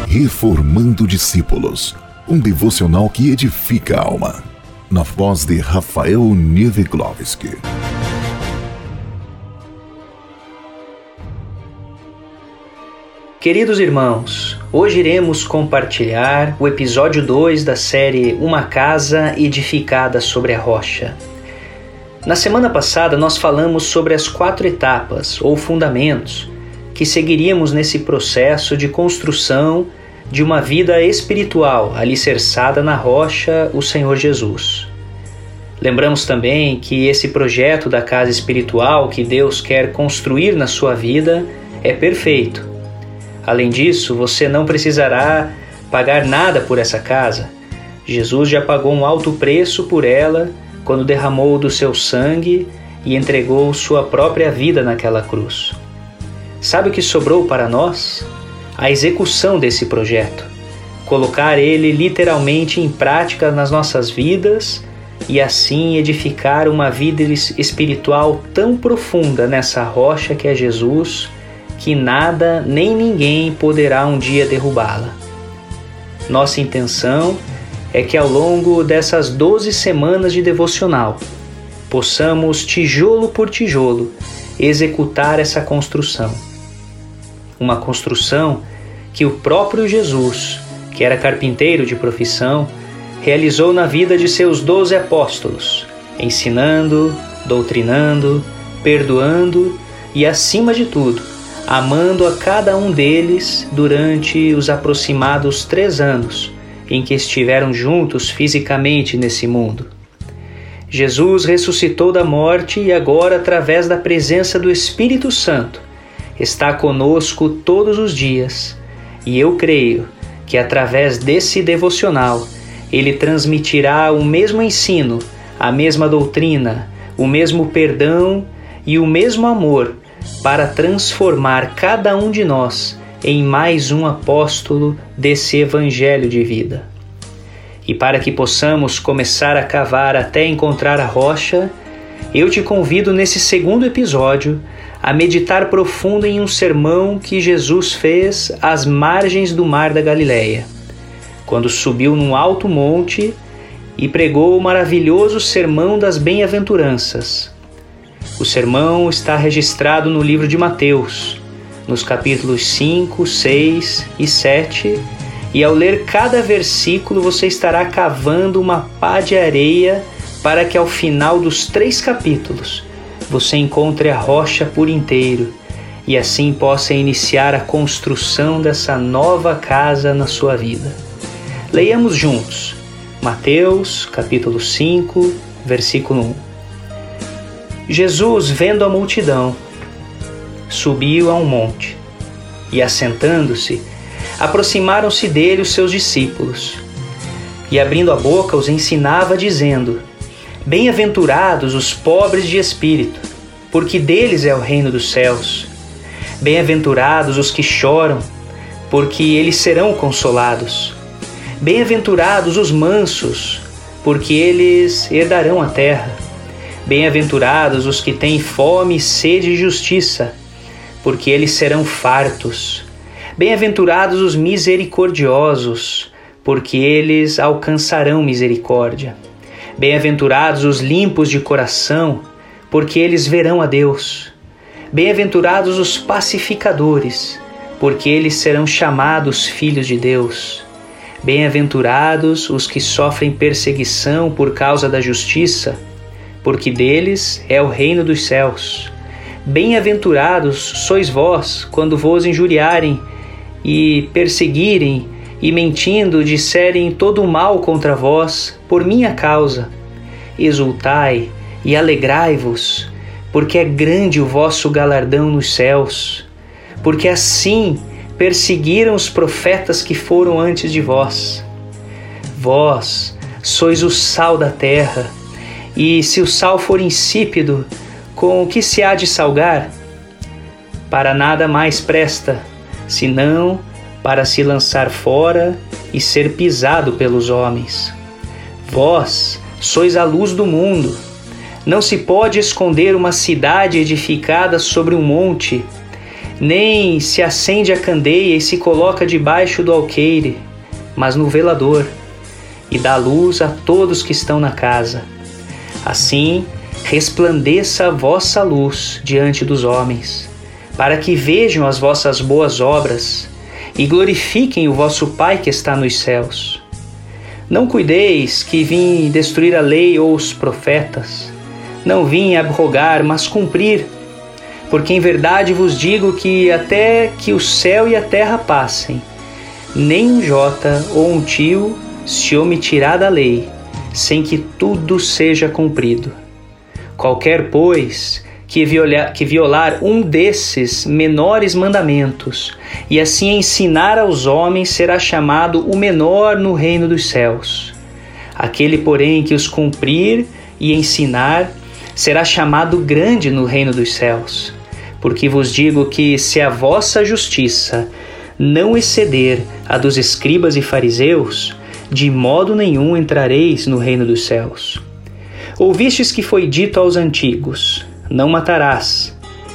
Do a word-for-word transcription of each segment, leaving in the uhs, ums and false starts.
Reformando Discípulos, um devocional que edifica a alma. Na voz de Rafael Nieweglovski. Queridos irmãos, hoje iremos compartilhar o episódio dois da série Uma Casa Edificada sobre a Rocha. Na semana passada nós falamos sobre as quatro etapas ou fundamentos que seguiríamos nesse processo de construção de uma vida espiritual alicerçada na rocha, o Senhor Jesus. Lembramos também que esse projeto da casa espiritual que Deus quer construir na sua vida é perfeito. Além disso, você não precisará pagar nada por essa casa. Jesus já pagou um alto preço por ela quando derramou do seu sangue e entregou sua própria vida naquela cruz. Sabe o que sobrou para nós? A execução desse projeto. Colocar ele literalmente em prática nas nossas vidas e assim edificar uma vida espiritual tão profunda nessa rocha que é Jesus, que nada nem ninguém poderá um dia derrubá-la. Nossa intenção é que ao longo dessas doze semanas de devocional, possamos, tijolo por tijolo, executar essa construção. Uma construção que o próprio Jesus, que era carpinteiro de profissão, realizou na vida de seus doze apóstolos, ensinando, doutrinando, perdoando e, acima de tudo, amando a cada um deles durante os aproximados três anos em que estiveram juntos fisicamente nesse mundo. Jesus ressuscitou da morte e agora, através da presença do Espírito Santo, está conosco todos os dias. E eu creio que através desse devocional, Ele transmitirá o mesmo ensino, a mesma doutrina, o mesmo perdão e o mesmo amor para transformar cada um de nós em mais um apóstolo desse evangelho de vida. E para que possamos começar a cavar até encontrar a rocha, eu te convido nesse segundo episódio a meditar profundo em um sermão que Jesus fez às margens do Mar da Galileia, quando subiu num alto monte e pregou o maravilhoso sermão das bem-aventuranças. O sermão está registrado no livro de Mateus, nos capítulos cinco, seis e sete, e ao ler cada versículo você estará cavando uma pá de areia para que ao final dos três capítulos você encontre a rocha por inteiro e assim possa iniciar a construção dessa nova casa na sua vida. Leiamos juntos Mateus capítulo cinco, versículo um. Jesus, vendo a multidão, subiu a um monte e, assentando-se, aproximaram-se dele os seus discípulos. E abrindo a boca os ensinava, dizendo: Bem-aventurados os pobres de espírito, porque deles é o reino dos céus. Bem-aventurados os que choram, porque eles serão consolados. Bem-aventurados os mansos, porque eles herdarão a terra. Bem-aventurados os que têm fome e sede de justiça, porque eles serão fartos. Bem-aventurados os misericordiosos, porque eles alcançarão misericórdia. Bem-aventurados os limpos de coração, porque eles verão a Deus. Bem-aventurados os pacificadores, porque eles serão chamados filhos de Deus. Bem-aventurados os que sofrem perseguição por causa da justiça, porque deles é o reino dos céus. Bem-aventurados sois vós, quando vos injuriarem e perseguirem, e mentindo disserem todo o mal contra vós, por minha causa. Exultai e alegrai-vos, porque é grande o vosso galardão nos céus, porque assim perseguiram os profetas que foram antes de vós. Vós sois o sal da terra, e se o sal for insípido, com o que se há de salgar? Para nada mais presta, senão para se lançar fora e ser pisado pelos homens. Vós sois a luz do mundo. Não se pode esconder uma cidade edificada sobre um monte. nem se acende a candeia e se coloca debaixo do alqueire, mas no velador, e dá luz a todos que estão na casa. Assim, resplandeça a vossa luz diante dos homens, para que vejam as vossas boas obras e glorifiquem o vosso Pai que está nos céus. Não cuideis que vim destruir a lei ou os profetas. Não vim abrogar, mas cumprir. Porque em verdade vos digo que até que o céu e a terra passem, nem um jota ou um tio se omitirá da lei, sem que tudo seja cumprido. Qualquer, pois, que violar, que violar um desses menores mandamentos, e assim ensinar aos homens, será chamado o menor no reino dos céus. Aquele, porém, que os cumprir e ensinar, será chamado grande no reino dos céus. Porque vos digo que, se a vossa justiça não exceder a dos escribas e fariseus, de modo nenhum entrareis no reino dos céus. Ouvistes que foi dito aos antigos: não matarás,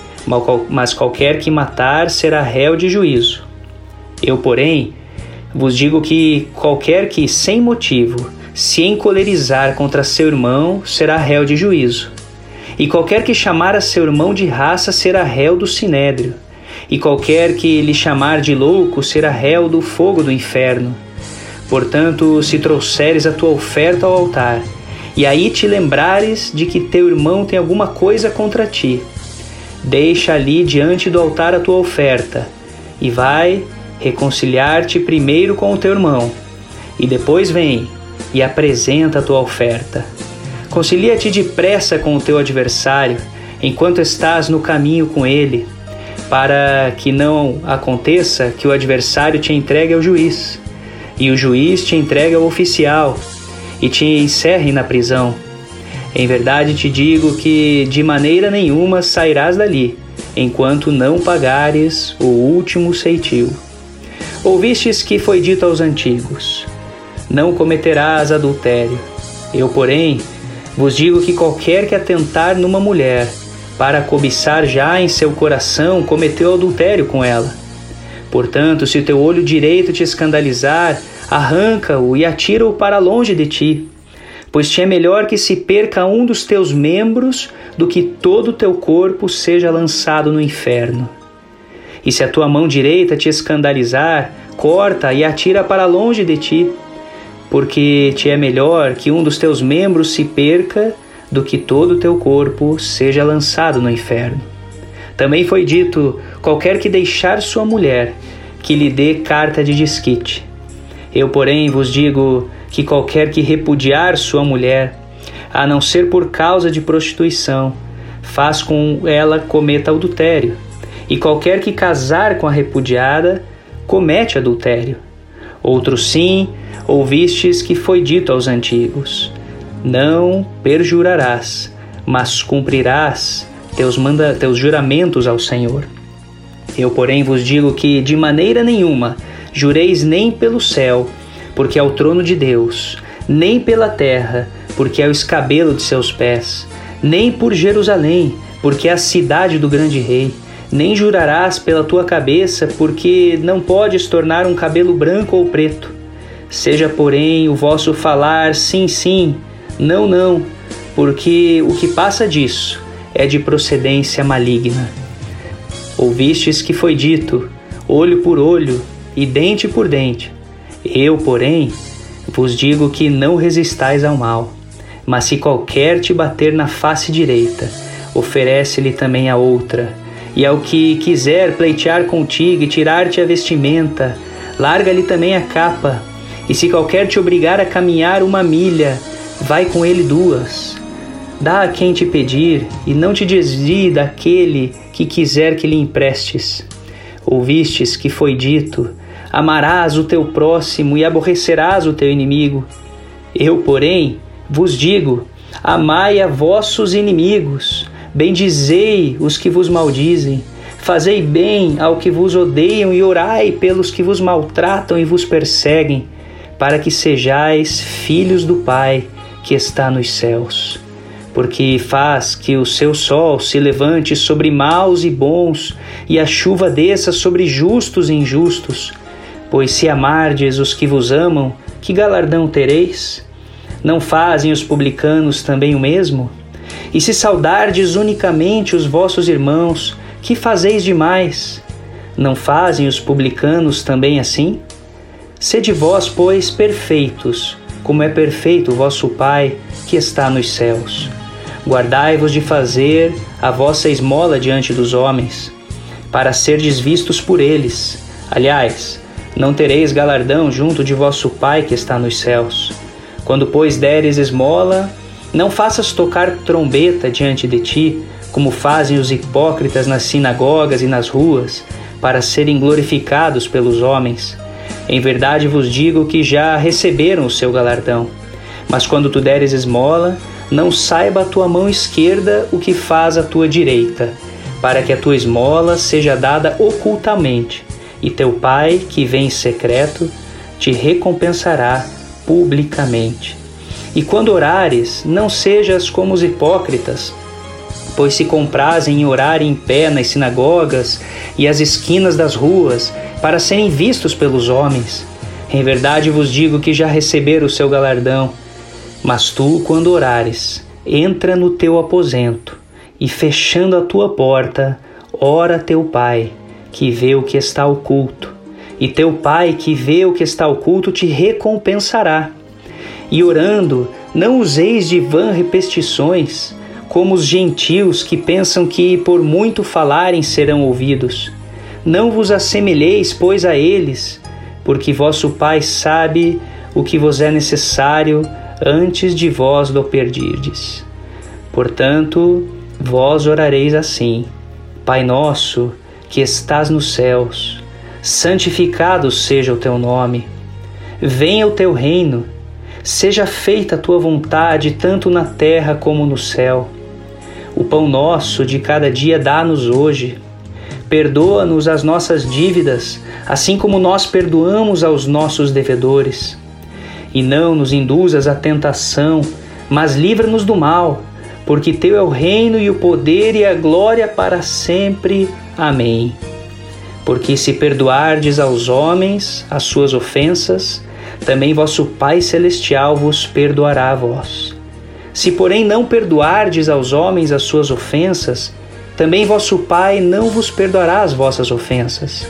mas qualquer que matar será réu de juízo. Eu, porém, vos digo que qualquer que, sem motivo, se encolerizar contra seu irmão, será réu de juízo. E qualquer que chamar a seu irmão de raça será réu do sinédrio. E qualquer que lhe chamar de louco será réu do fogo do inferno. Portanto, se trouxeres a tua oferta ao altar, e aí te lembrares de que teu irmão tem alguma coisa contra ti, deixa ali diante do altar a tua oferta, e vai reconciliar-te primeiro com o teu irmão, e depois vem e apresenta a tua oferta. Concilia-te depressa com o teu adversário, enquanto estás no caminho com ele, para que não aconteça que o adversário te entregue ao juiz, e o juiz te entregue ao oficial, e te encerre na prisão. Em verdade te digo que de maneira nenhuma sairás dali, enquanto não pagares o último ceitil. Ouvistes que foi dito aos antigos: não cometerás adultério. Eu, porém, vos digo que qualquer que atentar numa mulher, para cobiçar já em seu coração, cometeu adultério com ela. Portanto, se o teu olho direito te escandalizar, arranca-o e atira-o para longe de ti, pois te é melhor que se perca um dos teus membros do que todo o teu corpo seja lançado no inferno. E se a tua mão direita te escandalizar, corta e atira para longe de ti, porque te é melhor que um dos teus membros se perca do que todo o teu corpo seja lançado no inferno. Também foi dito: qualquer que deixar sua mulher, que lhe dê carta de desquite. Eu, porém, vos digo que qualquer que repudiar sua mulher, a não ser por causa de prostituição, faz com ela cometa adultério. E qualquer que casar com a repudiada, comete adultério. Outro sim, ouvistes que foi dito aos antigos: não perjurarás, mas cumprirás teus, manda, teus juramentos ao Senhor. Eu, porém, vos digo que de maneira nenhuma jureis nem pelo céu, porque é o trono de Deus, nem pela terra, porque é o escabelo de seus pés, nem por Jerusalém, porque é a cidade do grande rei, nem jurarás pela tua cabeça, porque não podes tornar um cabelo branco ou preto. Seja, porém, o vosso falar sim, sim, não, não, porque o que passa disso é de procedência maligna. Ouvistes que foi dito: olho por olho e dente por dente. Eu, porém, vos digo que não resistais ao mal, mas se qualquer te bater na face direita, oferece-lhe também a outra. E ao que quiser pleitear contigo e tirar-te a vestimenta, larga-lhe também a capa. E se qualquer te obrigar a caminhar uma milha, vai com ele duas. Dá a quem te pedir, e não te desvie daquele que quiser que lhe emprestes. Ouvistes que foi dito: amarás o teu próximo e aborrecerás o teu inimigo. Eu, porém, vos digo: amai a vossos inimigos, bendizei os que vos maldizem, fazei bem ao que vos odeiam e orai pelos que vos maltratam e vos perseguem, para que sejais filhos do Pai que está nos céus. porque faz que o seu sol se levante sobre maus e bons, e a chuva desça sobre justos e injustos. Pois se amardes os que vos amam, que galardão tereis? Não fazem os publicanos também o mesmo? E se saudardes unicamente os vossos irmãos, que fazeis demais? Não fazem os publicanos também assim? Sede vós, pois, perfeitos, como é perfeito o vosso Pai que está nos céus. Guardai-vos de fazer a vossa esmola diante dos homens, para serdes vistos por eles. Aliás, não tereis galardão junto de vosso Pai que está nos céus. Quando, pois, deres esmola, não faças tocar trombeta diante de ti, como fazem os hipócritas nas sinagogas e nas ruas, para serem glorificados pelos homens. Em verdade vos digo que já receberam o seu galardão. Mas quando tu deres esmola, não saiba a tua mão esquerda o que faz a tua direita, para que a tua esmola seja dada ocultamente, e teu Pai, que vem em secreto, te recompensará publicamente. E quando orares, não sejas como os hipócritas, pois se comprazem em orar em pé nas sinagogas e às esquinas das ruas, para serem vistos pelos homens. Em verdade vos digo que já receberam o seu galardão. Mas tu, quando orares, entra no teu aposento, e fechando a tua porta, ora a teu Pai, que vê o que está oculto. E teu Pai, que vê o que está oculto, te recompensará. E orando, não useis de vã repetições, como os gentios que pensam que por muito falarem serão ouvidos. Não vos assemelheis, pois, a eles, porque vosso Pai sabe o que vos é necessário antes de vós lo pedirdes. Portanto, vós orareis assim: Pai nosso, que estás nos céus, santificado seja o teu nome. Venha o teu reino, seja feita a tua vontade, tanto na terra como no céu. O pão nosso de cada dia dá-nos hoje. Perdoa-nos as nossas dívidas, assim como nós perdoamos aos nossos devedores. E não nos induzas à tentação, mas livra-nos do mal, porque teu é o reino e o poder e a glória para sempre. Amém. Porque se perdoardes aos homens as suas ofensas, também vosso Pai Celestial vos perdoará a vós. Se, porém, não perdoardes aos homens as suas ofensas, também vosso Pai não vos perdoará as vossas ofensas.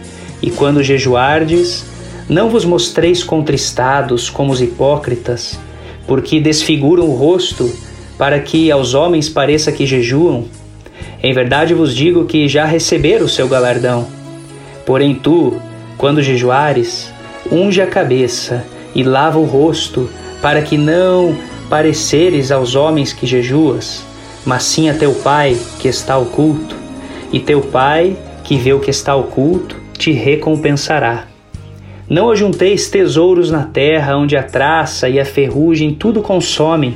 E quando jejuardes, não vos mostreis contristados como os hipócritas, porque desfiguram o rosto, para que aos homens pareça que jejuam. Em verdade vos digo que já receberam o seu galardão. Porém tu, quando jejuares, unge a cabeça e lava o rosto, para que não pareceres aos homens que jejuas, mas sim a teu Pai que está oculto. E teu Pai, que vê o que está oculto, te recompensará. Não ajunteis tesouros na terra, onde a traça e a ferrugem tudo consomem,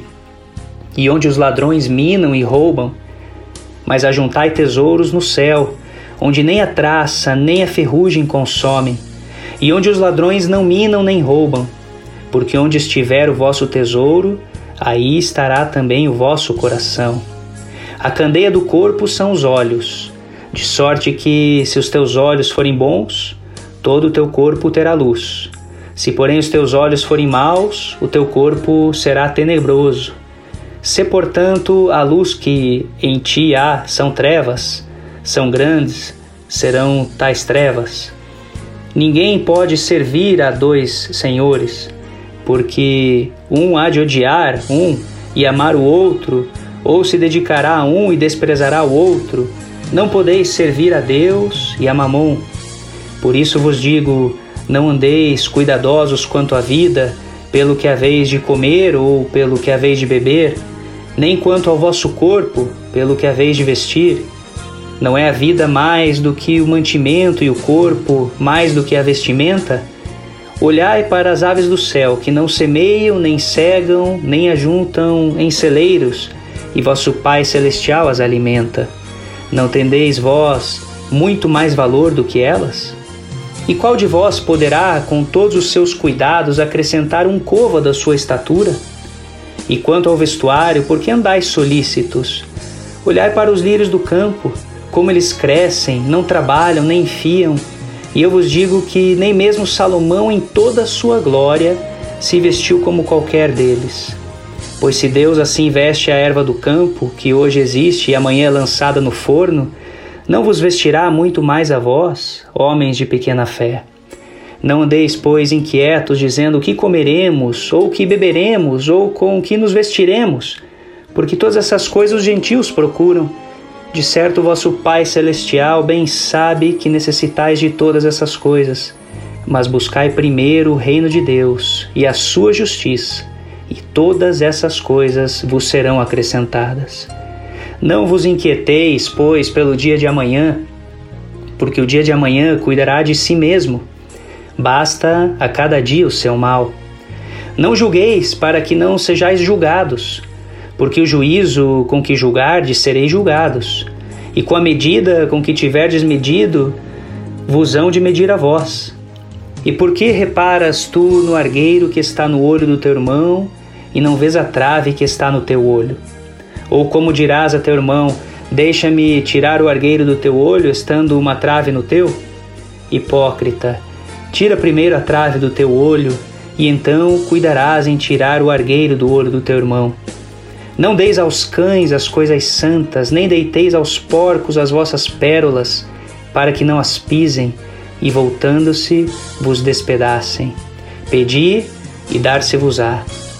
e onde os ladrões minam e roubam, mas ajuntai tesouros no céu, onde nem a traça nem a ferrugem consomem, e onde os ladrões não minam nem roubam, porque onde estiver o vosso tesouro, aí estará também o vosso coração. A candeia do corpo são os olhos, de sorte que, se os teus olhos forem bons, todo o teu corpo terá luz. Se, porém, os teus olhos forem maus, o teu corpo será tenebroso. Se, portanto, a luz que em ti há são trevas, são grandes, serão tais trevas. Ninguém pode servir a dois senhores, porque um há de odiar um e amar o outro, ou se dedicará a um e desprezará o outro. Não podeis servir a Deus e a Mamon. Por isso vos digo, não andeis cuidadosos quanto à vida, pelo que haveis de comer ou pelo que haveis de beber, nem quanto ao vosso corpo, pelo que haveis de vestir. Não é a vida mais do que o mantimento e o corpo mais do que a vestimenta? Olhai para as aves do céu, que não semeiam, nem cegam, nem ajuntam em celeiros, e vosso Pai Celestial as alimenta. Não tendeis vós muito mais valor do que elas? E qual de vós poderá, com todos os seus cuidados, acrescentar um côvado à sua estatura? E quanto ao vestuário, por que andais solícitos? Olhai para os lírios do campo, como eles crescem, não trabalham, nem fiam. E eu vos digo que nem mesmo Salomão, em toda a sua glória, se vestiu como qualquer deles. Pois se Deus assim veste a erva do campo, que hoje existe e amanhã é lançada no forno, não vos vestirá muito mais a vós, homens de pequena fé. Não andeis, pois, inquietos, dizendo o que comeremos, ou o que beberemos, ou com o que nos vestiremos, porque todas essas coisas os gentios procuram. De certo, vosso Pai Celestial bem sabe que necessitais de todas essas coisas, mas buscai primeiro o reino de Deus e a sua justiça, e todas essas coisas vos serão acrescentadas. Não vos inquieteis, pois, pelo dia de amanhã, porque o dia de amanhã cuidará de si mesmo. Basta a cada dia o seu mal. Não julgueis, para que não sejais julgados, porque o juízo com que julgardes sereis julgados, e com a medida com que tiverdes medido, vos hão de medir a vós. E por que reparas tu no argueiro que está no olho do teu irmão, e não vês a trave que está no teu olho? Ou como dirás a teu irmão, deixa-me tirar o argueiro do teu olho, estando uma trave no teu? Hipócrita, tira primeiro a trave do teu olho, e então cuidarás em tirar o argueiro do olho do teu irmão. Não deis aos cães as coisas santas, nem deiteis aos porcos as vossas pérolas, para que não as pisem, e voltando-se vos despedacem. Pedi, e dar-se-vos-á.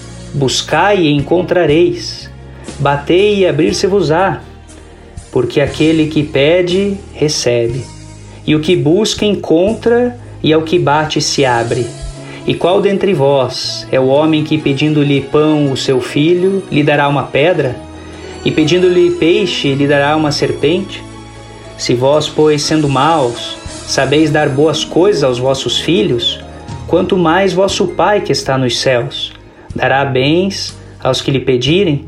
Buscai, e encontrareis. Batei, e abrir-se-vos-á. Porque aquele que pede, recebe. E o que busca, encontra, e ao que bate se abre. E qual dentre vós é o homem que, pedindo-lhe pão o seu filho, lhe dará uma pedra? E pedindo-lhe peixe, lhe dará uma serpente? Se vós, pois, sendo maus, sabeis dar boas coisas aos vossos filhos, quanto mais vosso Pai que está nos céus dará bens aos que lhe pedirem?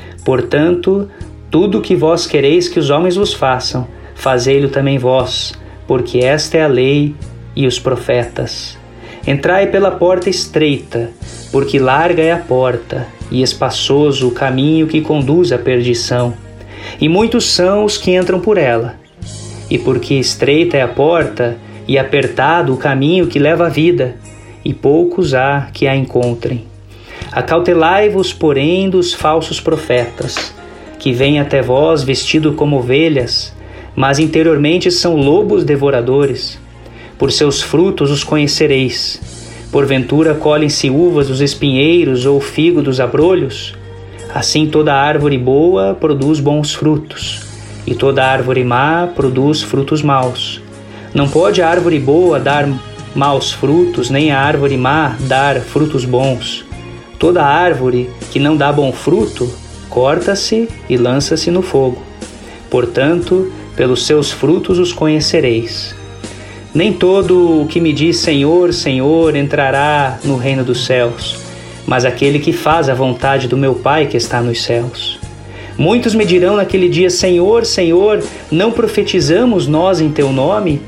Portanto, tudo o que vós quereis que os homens vos façam, fazei-lo também vós, porque esta é a lei e os profetas. Entrai pela porta estreita, porque larga é a porta, e espaçoso o caminho que conduz à perdição, e muitos são os que entram por ela. E porque estreita é a porta, e apertado o caminho que leva à vida, e poucos há que a encontrem. Acautelai-vos, porém, dos falsos profetas, que vêm até vós vestidos como ovelhas, mas interiormente são lobos devoradores. Por seus frutos os conhecereis. Porventura colhem-se uvas dos espinheiros ou figo dos abrolhos? Assim toda árvore boa produz bons frutos, e toda árvore má produz frutos maus. Não pode a árvore boa dar maus frutos, nem a árvore má dar frutos bons. Toda árvore que não dá bom fruto, corta-se e lança-se no fogo. Portanto, pelos seus frutos os conhecereis. Nem todo o que me diz Senhor, Senhor entrará no reino dos céus, mas aquele que faz a vontade do meu Pai que está nos céus. Muitos me dirão naquele dia, Senhor, Senhor, não profetizamos nós em teu nome?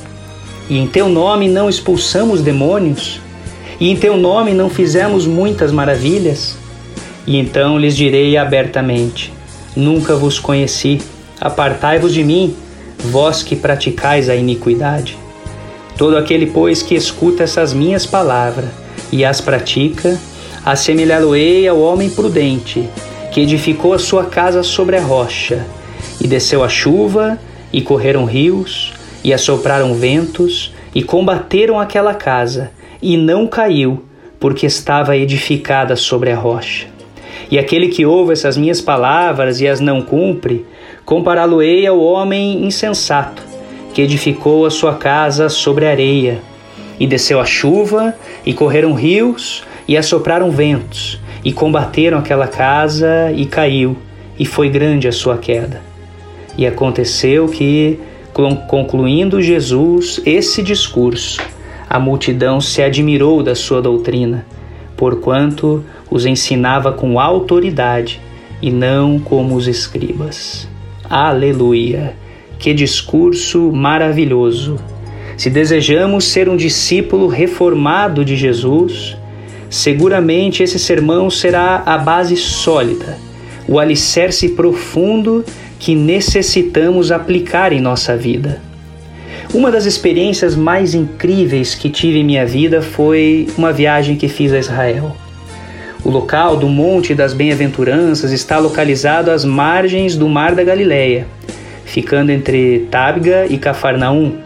E em teu nome não expulsamos demônios? E em teu nome não fizemos muitas maravilhas? E então lhes direi abertamente, nunca vos conheci, apartai-vos de mim, vós que praticais a iniquidade. Todo aquele, pois, que escuta essas minhas palavras e as pratica, assemelhá-lo-ei ao homem prudente, que edificou a sua casa sobre a rocha, e desceu a chuva, e correram rios, e assopraram ventos, e combateram aquela casa, e não caiu, porque estava edificada sobre a rocha. E aquele que ouve essas minhas palavras e as não cumpre, compará-lo-ei ao homem insensato, que edificou a sua casa sobre a areia, e desceu a chuva, e correram rios, e assopraram ventos, e combateram aquela casa, e caiu, e foi grande a sua queda. E aconteceu que, concluindo Jesus esse discurso, a multidão se admirou da sua doutrina, porquanto os ensinava com autoridade, e não como os escribas. Aleluia! Que discurso maravilhoso! Se desejamos ser um discípulo reformado de Jesus, seguramente esse sermão será a base sólida, o alicerce profundo que necessitamos aplicar em nossa vida. Uma das experiências mais incríveis que tive em minha vida foi uma viagem que fiz a Israel. O local do Monte das Bem-aventuranças está localizado às margens do Mar da Galileia, ficando entre Tabga e Cafarnaum.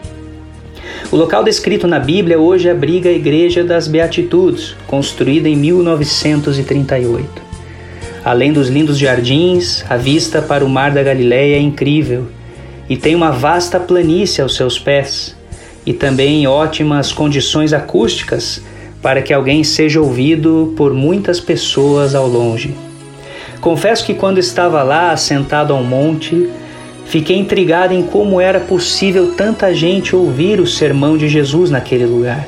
O local descrito na Bíblia hoje abriga a Igreja das Beatitudes, construída em mil novecentos e trinta e oito. Além dos lindos jardins, a vista para o Mar da Galileia é incrível e tem uma vasta planície aos seus pés e também ótimas condições acústicas para que alguém seja ouvido por muitas pessoas ao longe. Confesso que quando estava lá, sentado ao monte, fiquei intrigado em como era possível tanta gente ouvir o sermão de Jesus naquele lugar.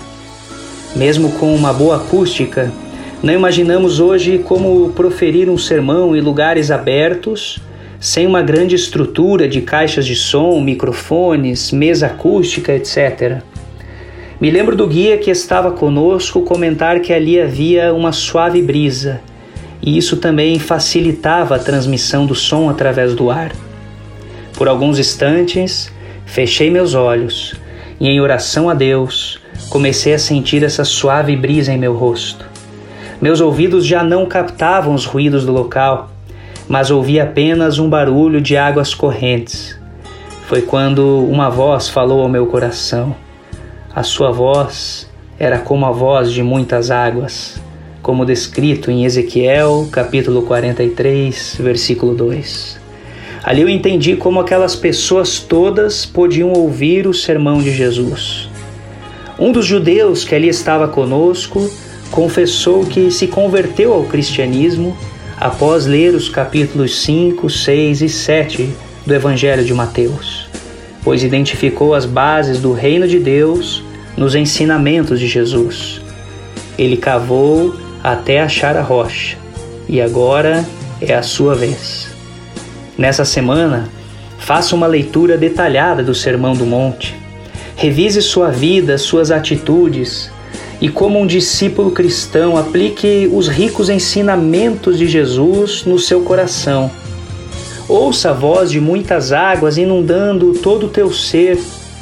Mesmo com uma boa acústica, não imaginamos hoje como proferir um sermão em lugares abertos, sem uma grande estrutura de caixas de som, microfones, mesa acústica, etcétera. Me lembro do guia que estava conosco comentar que ali havia uma suave brisa, e isso também facilitava a transmissão do som através do ar. Por alguns instantes, fechei meus olhos e, em oração a Deus, comecei a sentir essa suave brisa em meu rosto. Meus ouvidos já não captavam os ruídos do local, mas ouvi apenas um barulho de águas correntes. Foi quando uma voz falou ao meu coração. A sua voz era como a voz de muitas águas, como descrito em Ezequiel, capítulo quarenta e três, versículo dois. Ali eu entendi como aquelas pessoas todas podiam ouvir o sermão de Jesus. Um dos judeus que ali estava conosco confessou que se converteu ao cristianismo após ler os capítulos cinco, seis e sete do Evangelho de Mateus, pois identificou as bases do reino de Deus nos ensinamentos de Jesus. Ele cavou até achar a rocha, e agora é a sua vez. Nessa semana, faça uma leitura detalhada do Sermão do Monte. Revise sua vida, suas atitudes, e como um discípulo cristão, aplique os ricos ensinamentos de Jesus no seu coração. Ouça a voz de muitas águas inundando todo o teu ser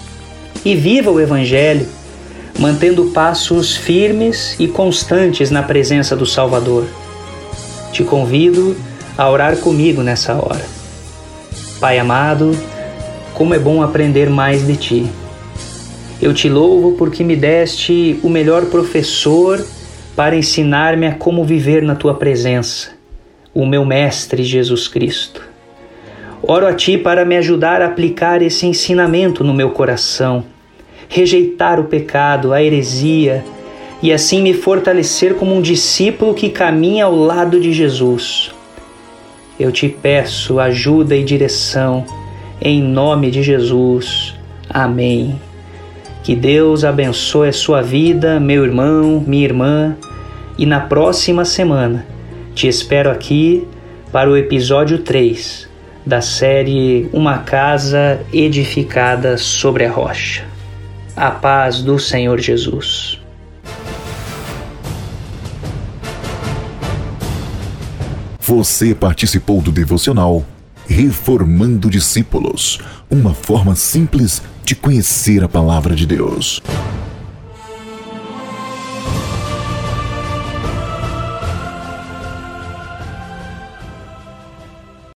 e viva o Evangelho, mantendo passos firmes e constantes na presença do Salvador. Te convido a orar comigo nessa hora. Pai amado, como é bom aprender mais de Ti. Eu te louvo porque me deste o melhor professor para ensinar-me a como viver na Tua presença, o meu Mestre Jesus Cristo. Oro a Ti para me ajudar a aplicar esse ensinamento no meu coração, rejeitar o pecado, a heresia, e assim me fortalecer como um discípulo que caminha ao lado de Jesus. Eu te peço ajuda e direção, em nome de Jesus. Amém. Que Deus abençoe a sua vida, meu irmão, minha irmã, e na próxima semana te espero aqui para o episódio três da série Uma Casa Edificada sobre a Rocha. A paz do Senhor Jesus. Você participou do devocional Reformando Discípulos, uma forma simples de conhecer a Palavra de Deus.